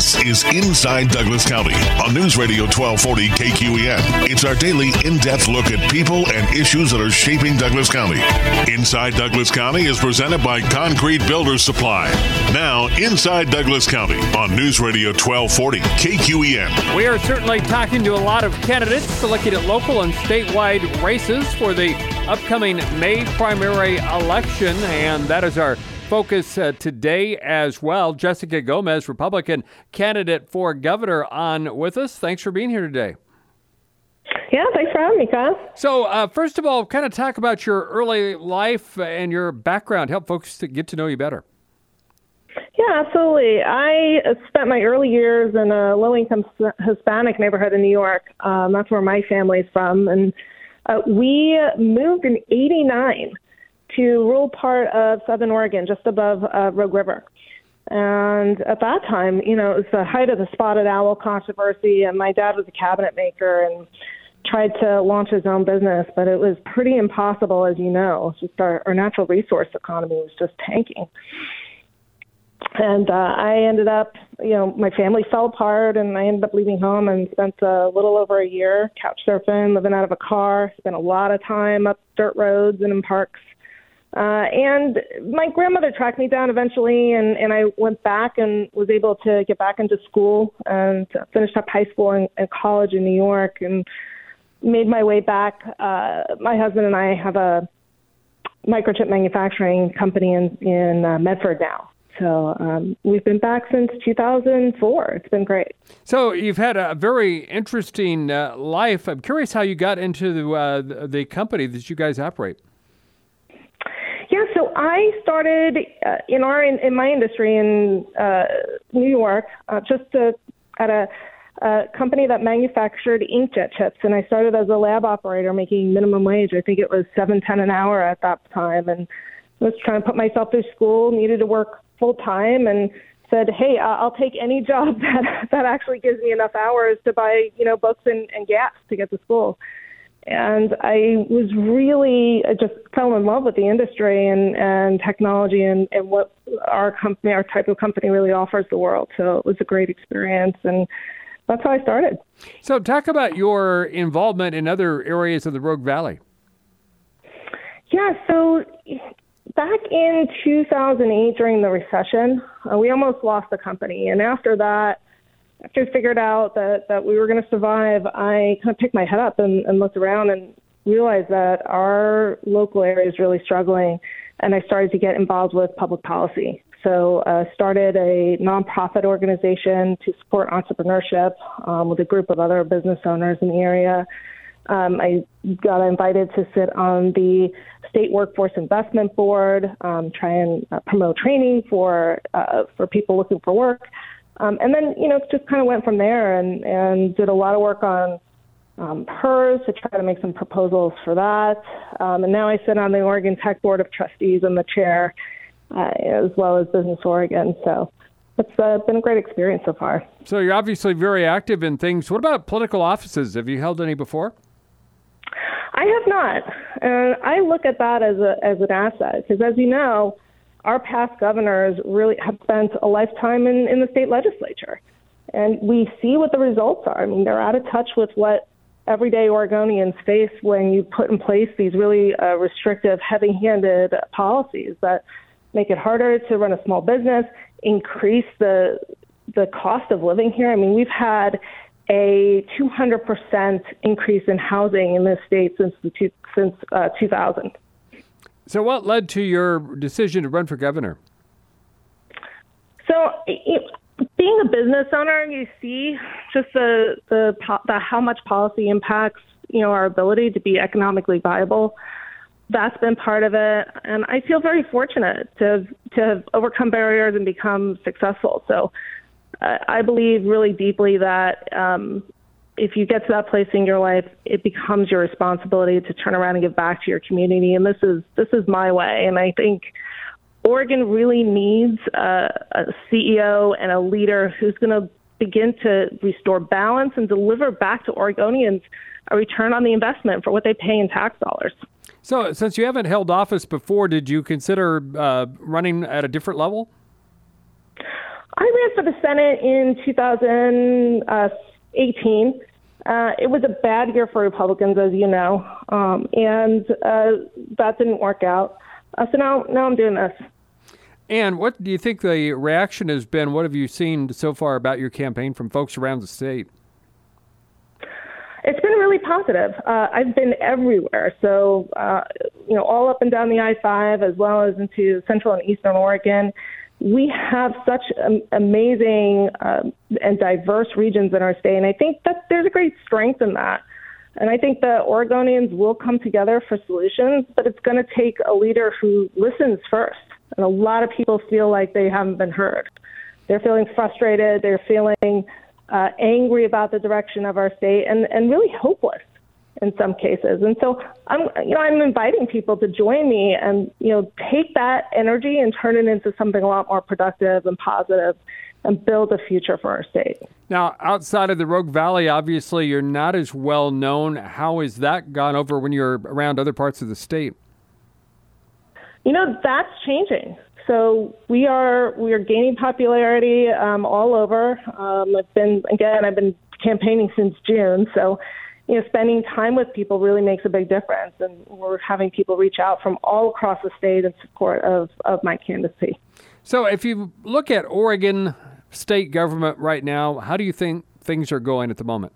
This is Inside Douglas County on News Radio 1240 KQEN. It's our daily in-depth look at people and issues that are shaping Douglas County. Inside Douglas County is presented by Concrete Builders Supply. Now, Inside Douglas County on News Radio 1240 KQEN. We are certainly talking to a lot of candidates looking at local and statewide races for the upcoming May primary election, and that is our focus today as well. Jessica Gomez, Republican candidate for governor, on with us. Thanks for being here today. Yeah, thanks for having me, Kyle. So first of all, kind of talk about your early life and your background. Help folks to get to know you better. Yeah, absolutely. I spent my early years in a low-income Hispanic neighborhood in New York. That's where my family's from. And we moved in '89 to rural part of Southern Oregon, just above Rogue River. And at that time, it was the height of the spotted owl controversy, and my dad was a cabinet maker and tried to launch his own business, but it was pretty impossible, as you know. It's just our natural resource economy was just tanking. And I ended up, my family fell apart, and I ended up leaving home and spent a little over a year couch surfing, living out of a car, spent a lot of time up dirt roads and in parks. And my grandmother tracked me down eventually, and I went back and was able to get back into school and finished up high school and college in New York and made my way back. My husband and I have a microchip manufacturing company in Medford now. So we've been back since 2004. It's been great. So you've had a very interesting life. I'm curious how you got into the company that you guys operate. Yeah, so I started in my industry in New York, at a company that manufactured inkjet chips, and I started as a lab operator making minimum wage. I think it was $7.10 an hour at that time, and I was trying to put myself through school, needed to work full time, and said, hey, I'll take any job that actually gives me enough hours to buy, books and gas to get to school. And I just fell in love with the industry and technology and what our type of company really offers the world. So it was a great experience, and that's how I started. So talk about your involvement in other areas of the Rogue Valley. Yeah, so back in 2008 during the recession, we almost lost the company. And after that, after I figured out that we were going to survive, I kind of picked my head up and looked around and realized that our local area is really struggling, and I started to get involved with public policy. So started a nonprofit organization to support entrepreneurship with a group of other business owners in the area. I got invited to sit on the State Workforce Investment Board, try and promote training for people looking for work. And then, just kind of went from there and did a lot of work on PERS to try to make some proposals for that. And now I sit on the Oregon Tech Board of Trustees. I'm the chair, as well as Business Oregon. So it's been a great experience so far. So you're obviously very active in things. What about political offices? Have you held any before? I have not. And I look at that as an asset because, as you know, our past governors really have spent a lifetime in the state legislature. And we see what the results are. I mean, they're out of touch with what everyday Oregonians face when you put in place these really restrictive, heavy-handed policies that make it harder to run a small business, increase the cost of living here. I mean, we've had a 200% increase in housing in this state since 2000. So what led to your decision to run for governor? So being a business owner, you see just the how much policy impacts, our ability to be economically viable. That's been part of it. And I feel very fortunate to have overcome barriers and become successful. So I believe really deeply that if you get to that place in your life, it becomes your responsibility to turn around and give back to your community. And this is my way. And I think Oregon really needs a CEO and a leader who's going to begin to restore balance and deliver back to Oregonians a return on the investment for what they pay in tax dollars. So since you haven't held office before, did you consider running at a different level? I ran for the Senate in 2018. It was a bad year for Republicans, as you know, and that didn't work out. So now I'm doing this. And what do you think the reaction has been? What have you seen so far about your campaign from folks around the state? It's been really positive. I've been everywhere. So, all up and down the I-5, as well as into Central and Eastern Oregon. We have such amazing and diverse regions in our state, and I think that there's a great strength in that. And I think the Oregonians will come together for solutions, but it's going to take a leader who listens first. And a lot of people feel like they haven't been heard. They're feeling frustrated. They're feeling angry about the direction of our state, and really hopeless in some cases. And so I'm inviting people to join me and, take that energy and turn it into something a lot more productive and positive and build a future for our state. Now, outside of the Rogue Valley, obviously you're not as well known. How has that gone over when you're around other parts of the state? That's changing. So we are gaining popularity all over. I've been campaigning since June. So, spending time with people really makes a big difference. And we're having people reach out from all across the state in support of my candidacy. So if you look at Oregon state government right now, how do you think things are going at the moment?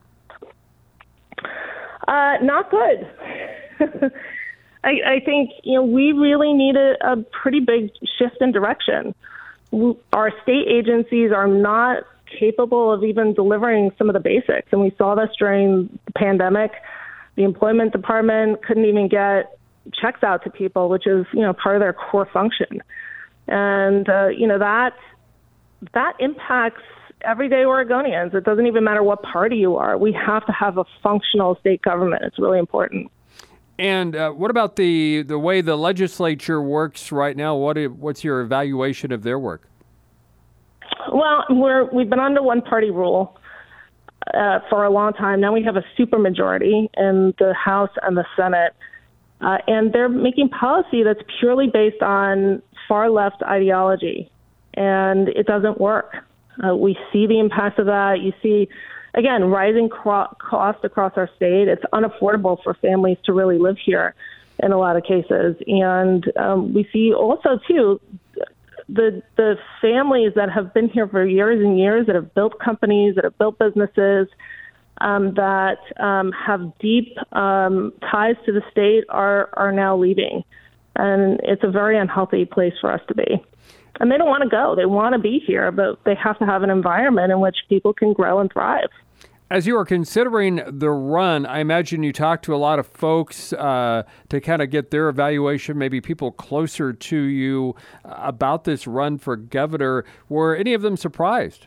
Not good. I think, we really need a pretty big shift in direction. Our state agencies are not capable of even delivering some of the basics. And we saw this during the pandemic. The employment department couldn't even get checks out to people, which is, part of their core function. And, that impacts everyday Oregonians. It doesn't even matter what party you are. We have to have a functional state government. It's really important. And what about the way the legislature works right now? What's your evaluation of their work? Well, we've been under one-party rule for a long time. Now we have a supermajority in the House and the Senate, and they're making policy that's purely based on far-left ideology, and it doesn't work. We see the impact of that. You see, again, rising costs across our state. It's unaffordable for families to really live here in a lot of cases. And we see also, too, the families that have been here for years and years, that have built companies, that have built businesses, that have deep ties to the state are now leaving. And it's a very unhealthy place for us to be. And they don't want to go. They want to be here, but they have to have an environment in which people can grow and thrive. As you are considering the run, I imagine you talked to a lot of folks to kind of get their evaluation, maybe people closer to you about this run for governor. Were any of them surprised?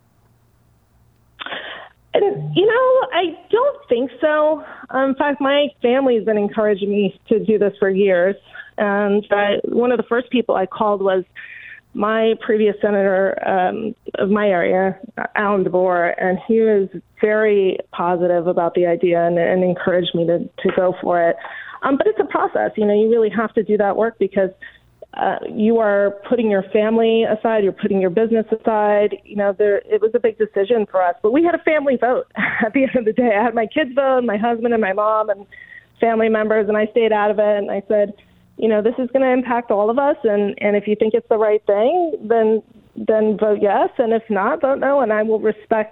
And, I don't think so. In fact, my family's been encouraging me to do this for years. And one of the first people I called was my previous senator of my area, Alan DeBoer, and he was very positive about the idea and encouraged me to go for it. But it's a process. You really have to do that work because you are putting your family aside, you're putting your business aside. It was a big decision for us, but we had a family vote at the end of the day. I had my kids vote, my husband and my mom and family members, and I stayed out of it. And I said, this is going to impact all of us, and if you think it's the right thing, then vote yes, and if not, vote no, and I will respect,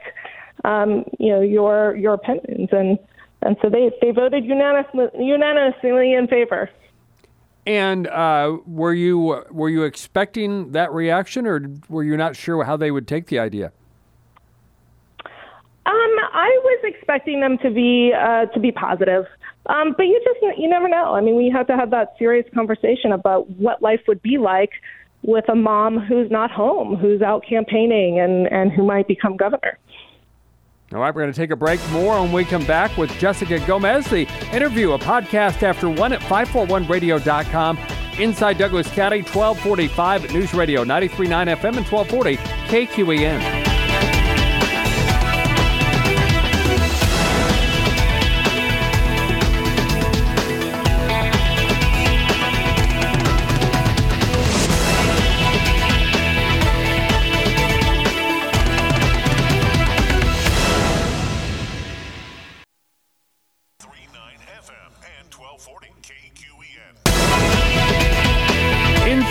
your opinions. And so they voted unanimously in favor. And were you expecting that reaction, or were you not sure how they would take the idea? I was expecting them to be positive. But you never know. I mean, we have to have that serious conversation about what life would be like with a mom who's not home, who's out campaigning and who might become governor. All right, we're going to take a break. More when we come back with Jessica Gomez. The interview, a podcast after 1 at 541radio.com. Inside Douglas County, 1245 at News Radio 93.9 FM and 1240 KQEN.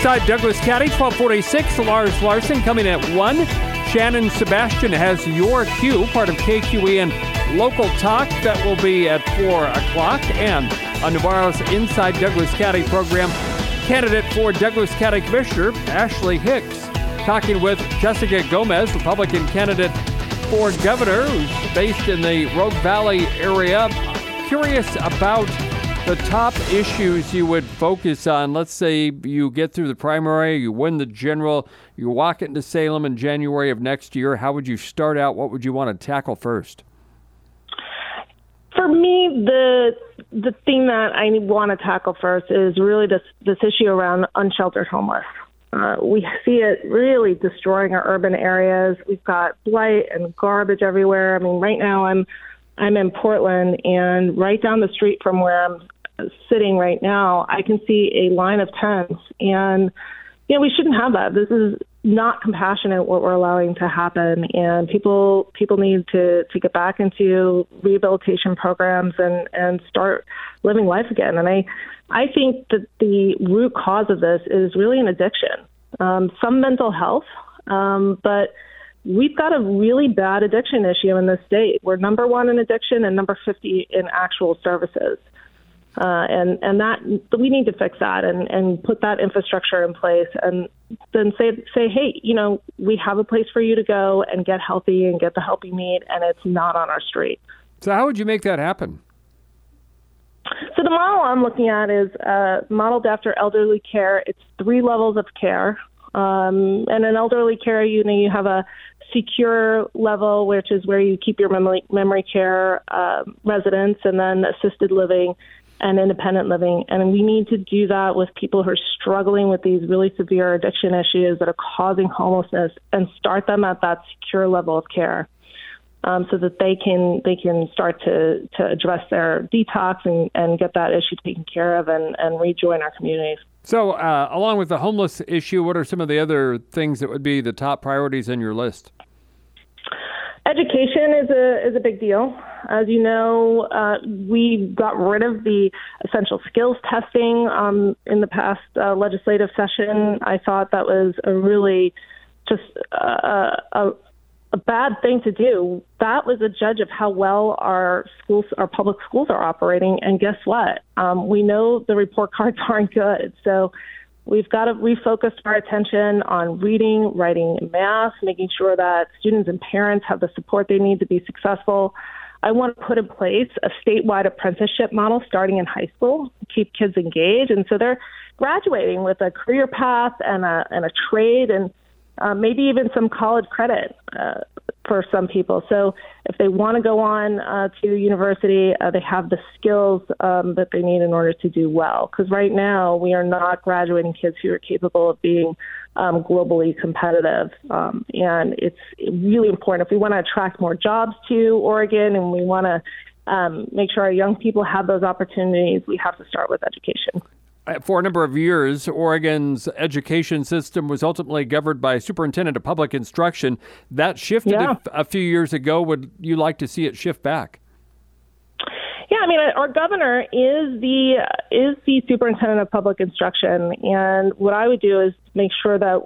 Inside Douglas County, 1246, Lars Larson coming at 1. Shannon Sebastian has your cue, part of KQEN Local Talk. That will be at 4 o'clock. And on tomorrow's Inside Douglas County program, candidate for Douglas County Commissioner, Ashley Hicks, talking with Jessica Gomez, Republican candidate for governor, who's based in the Rogue Valley area. Curious about the top issues you would focus on. Let's say you get through the primary, you win the general, you walk into Salem in January of next year. How would you start out? What would you want to tackle first? For me, the thing that I want to tackle first is really this issue around unsheltered homeless. We see it really destroying our urban areas. We've got blight and garbage everywhere. I mean, right now I'm in Portland, and right down the street from where I'm sitting right now, I can see a line of tents. And, we shouldn't have that. This is not compassionate what we're allowing to happen. And people need to get back into rehabilitation programs and start living life again. And I think that the root cause of this is really an addiction, some mental health, but we've got a really bad addiction issue in this state. We're number 1 in addiction and number 50 in actual services. And that we need to fix that and put that infrastructure in place and then say, hey, we have a place for you to go and get healthy and get the help you need, and it's not on our street. So how would you make that happen? So the model I'm looking at is modeled after elderly care. It's 3 levels of care. And in elderly care, you have a secure level, which is where you keep your memory care residents, and then assisted living and independent living. And we need to do that with people who are struggling with these really severe addiction issues that are causing homelessness, and start them at that secure level of care, so that they can start to address their detox and get that issue taken care of and rejoin our communities. So along with the homeless issue, what are some of the other things that would be the top priorities in your list? Education is a big deal. As you know, we got rid of the essential skills testing in the past legislative session. I thought that was a really just a bad thing to do. That was a judge of how well our public schools are operating. And guess what? We know the report cards aren't good. So we've got to refocus our attention on reading, writing, and math, making sure that students and parents have the support they need to be successful. I want to put in place a statewide apprenticeship model starting in high school to keep kids engaged. And so they're graduating with a career path and a trade and maybe even some college credit for some people. So if they want to go on to university, they have the skills that they need in order to do well. Because right now we are not graduating kids who are capable of being globally competitive. And it's really important. If we want to attract more jobs to Oregon and we want to make sure our young people have those opportunities, we have to start with education. For a number of years, Oregon's education system was ultimately governed by a superintendent of public instruction. That shifted a few years ago. Would you like to see it shift back? Yeah, I mean, our governor is the superintendent of public instruction, and what I would do is make sure that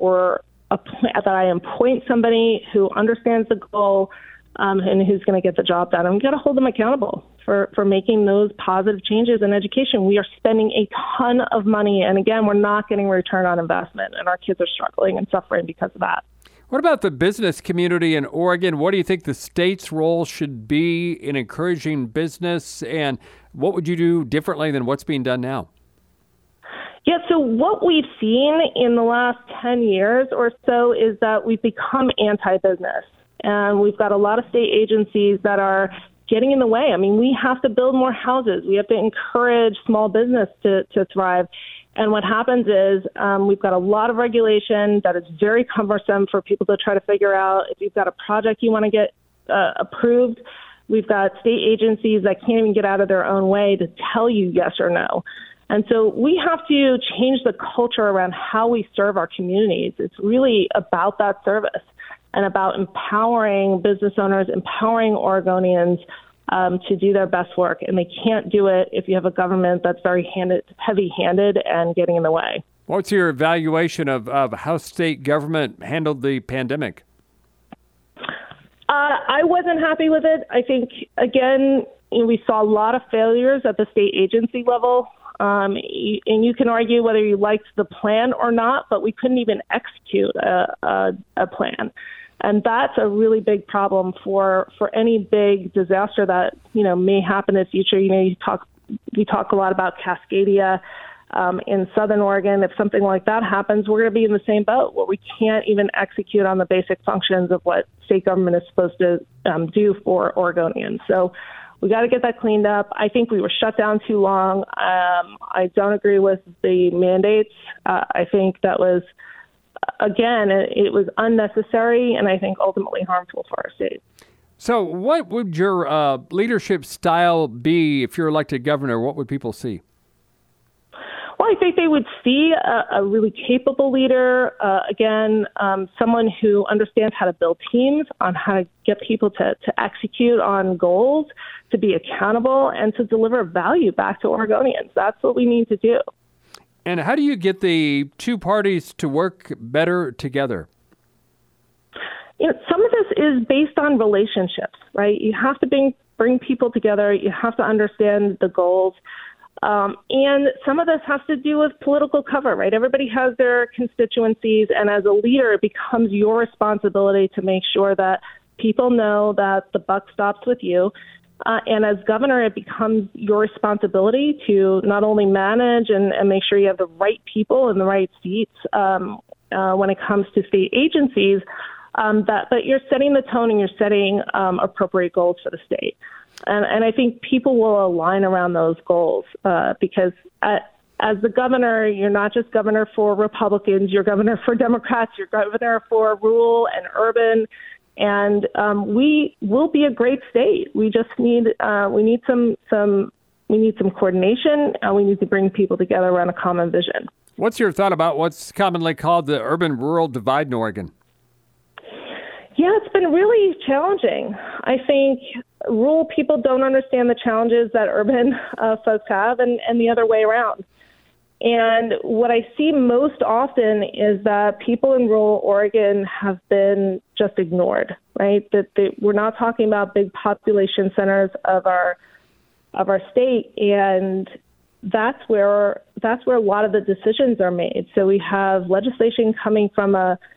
I appoint somebody who understands the goal and who's going to get the job done. And we've got to hold them accountable for making those positive changes in education. We are spending a ton of money, and again, we're not getting a return on investment, and our kids are struggling and suffering because of that. What about the business community in Oregon? What do you think the state's role should be in encouraging business, and what would you do differently than what's being done now? Yeah, so what we've seen in the last 10 years or so is that we've become anti-business, and we've got a lot of state agencies that are getting in the way. I mean, we have to build more houses. We have to encourage small business to thrive. And what happens is we've got a lot of regulation that is very cumbersome for people to try to figure out. If you've got a project you want to get approved, we've got state agencies that can't even get out of their own way to tell you yes or no. And so we have to change the culture around how we serve our communities. It's really about that service and about empowering business owners, empowering Oregonians to do their best work. And they can't do it if you have a government that's very heavy-handed and getting in the way. What's your evaluation of how state government handled the pandemic? I wasn't happy with it. I think, again, we saw a lot of failures at the state agency level. And you can argue whether you liked the plan or not, but we couldn't even execute a plan. And that's a really big problem for any big disaster that, may happen in the future. We talk a lot about Cascadia in Southern Oregon. If something like that happens, we're going to be in the same boat where we can't even execute on the basic functions of what state government is supposed to do for Oregonians. So we got to get that cleaned up. I think we were shut down too long. I don't agree with the mandates. I think that was, again, it was unnecessary and I think ultimately harmful for our state. So what would your leadership style be if you're elected governor? What would people see? Well, I think they would see a really capable leader, someone who understands how to build teams, on how to get people to execute on goals, to be accountable, and to deliver value back to Oregonians. That's what we need to do. And how do you get the two parties to work better together? Some of this is based on relationships, right? You have to bring people together. You have to understand the goals. And some of this has to do with political cover, right? Everybody has their constituencies, and as a leader, it becomes your responsibility to make sure that people know that the buck stops with you. And as governor, it becomes your responsibility to not only manage and make sure you have the right people in the right seats when it comes to state agencies, but you're setting the tone and you're setting appropriate goals for the state. And I think people will align around those goals because as the governor, you're not just governor for Republicans, you're governor for Democrats, you're governor for rural and urban. And we will be a great state. We just need some coordination, and we need to bring people together around a common vision. What's your thought about what's commonly called the urban-rural divide in Oregon? Yeah, it's been really challenging. I think rural people don't understand the challenges that urban folks have, and the other way around. And what I see most often is that people in rural Oregon have been just ignored, right? We're not talking about big population centers of our state, and that's where a lot of the decisions are made. So we have legislation coming from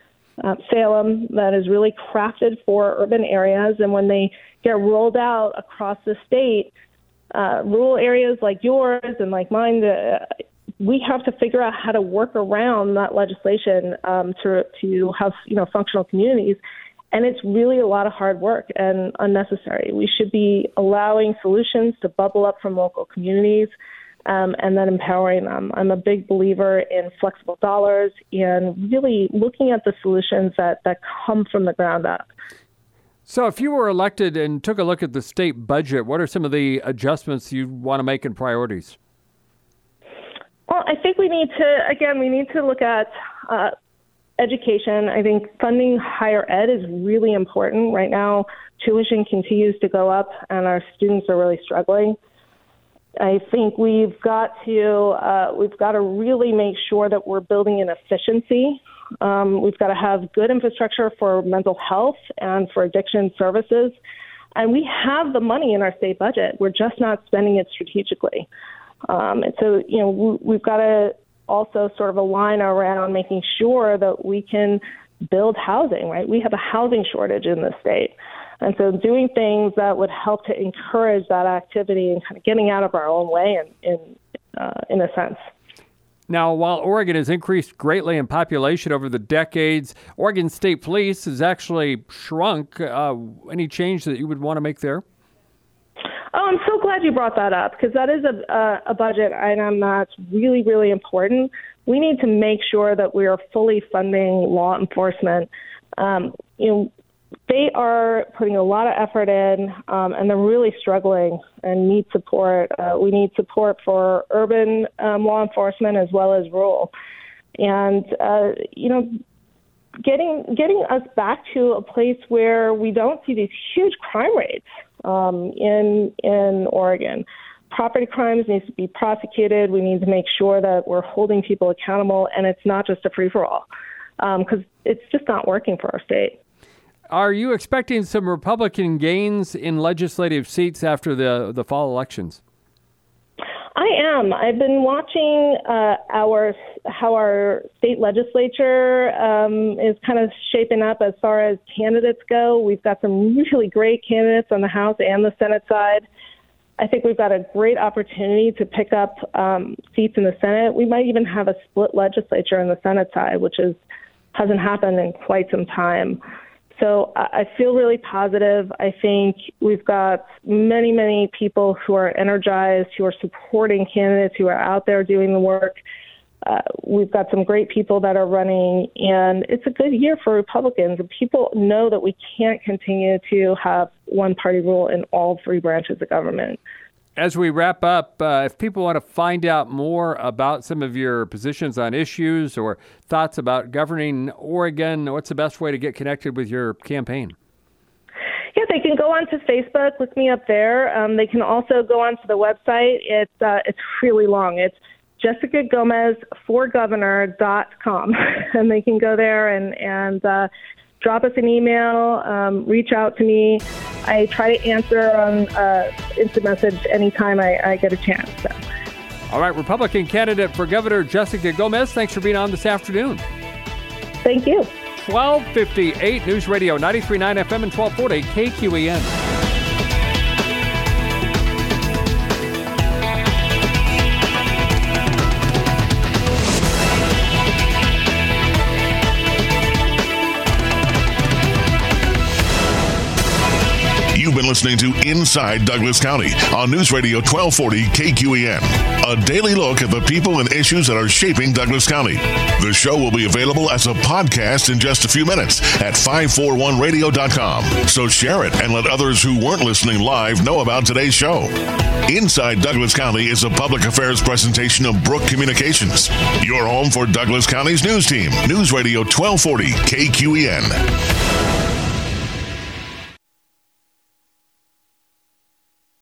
Salem that is really crafted for urban areas, and when they get rolled out across the state, rural areas like yours and like mine, we have to figure out how to work around that legislation to have functional communities, and it's really a lot of hard work and unnecessary. We should be allowing solutions to bubble up from local communities. And then empowering them. I'm a big believer in flexible dollars and really looking at the solutions that come from the ground up. So if you were elected and took a look at the state budget, what are some of the adjustments you want to make in priorities? Well, I think we need to look at education. I think funding higher ed is really important. Right now, tuition continues to go up and our students are really struggling. I think we've got to really make sure that we're building in efficiency. We've got to have good infrastructure for mental health and for addiction services. And we have the money in our state budget. We're just not spending it strategically. And so, we've got to also sort of align around making sure that we can build housing, right? We have a housing shortage in the state. And so doing things that would help to encourage that activity and kind of getting out of our own way in a sense. Now, while Oregon has increased greatly in population over the decades, Oregon State Police has actually shrunk. Any change that you would want to make there? Oh, I'm so glad you brought that up because that is a budget item that's really, really important. We need to make sure that we are fully funding law enforcement. They are putting a lot of effort in, and they're really struggling and need support. We need support for urban law enforcement as well as rural. And, getting us back to a place where we don't see these huge crime rates in Oregon. property crimes needs to be prosecuted. We need to make sure that we're holding people accountable, and it's not just a free-for-all, because it's just not working for our state. Are you expecting some Republican gains in legislative seats after the fall elections? I am. I've been watching how our state legislature is kind of shaping up as far as candidates go. We've got some really great candidates on the House and the Senate side. I think we've got a great opportunity to pick up seats in the Senate. We might even have a split legislature on the Senate side, which hasn't happened in quite some time. So I feel really positive. I think we've got many, many people who are energized, who are supporting candidates, who are out there doing the work. We've got some great people that are running, and it's a good year for Republicans. People know that we can't continue to have one-party rule in all three branches of government. As we wrap up, if people want to find out more about some of your positions on issues or thoughts about governing Oregon, what's the best way to get connected with your campaign? Yeah, they can go onto Facebook, look me up there. They can also go onto the website. It's really long. It's JessicaGomez4Governor.com, and they can go there and drop us an email, reach out to me. I try to answer on instant message anytime I get a chance. So. All right, Republican candidate for governor Jessica Gomez, thanks for being on this afternoon. Thank you. 1258 News Radio 93.9 FM and 1240 KQEN. You've been listening to Inside Douglas County on News Radio 1240 KQEN. A daily look at the people and issues that are shaping Douglas County. The show will be available as a podcast in just a few minutes at 541radio.com. So share it and let others who weren't listening live know about today's show. Inside Douglas County is a public affairs presentation of Brook Communications. Your home for Douglas County's news team. News Radio 1240 KQEN.